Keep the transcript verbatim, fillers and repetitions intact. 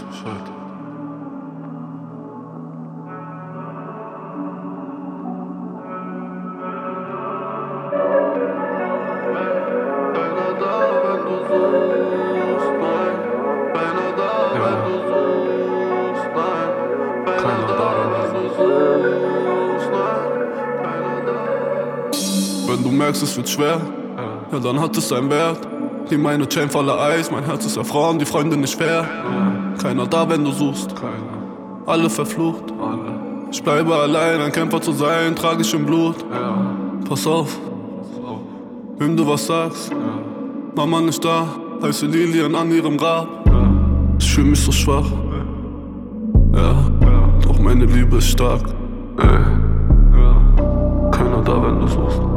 Bescheid. Keiner da, wenn du suchst, nein. Keiner da, wenn du suchst, nein. Keiner da, wenn du suchst, nein. Keiner da. Wenn du merkst, es wird schwer, ja dann hat es seinen Wert. Die meine Chain voller Eis, mein Herz ist erfroren, die Freunde nicht fair. Keiner da, wenn du suchst, alle verflucht. Ich bleibe allein, ein Kämpfer zu sein, tragisch im Blut. Pass auf, wem du was sagst. Mama nicht da, heiße Lilien an ihrem Grab. Ich fühl mich so schwach, ja, doch meine Liebe ist stark. Ey. Keiner da, wenn du suchst.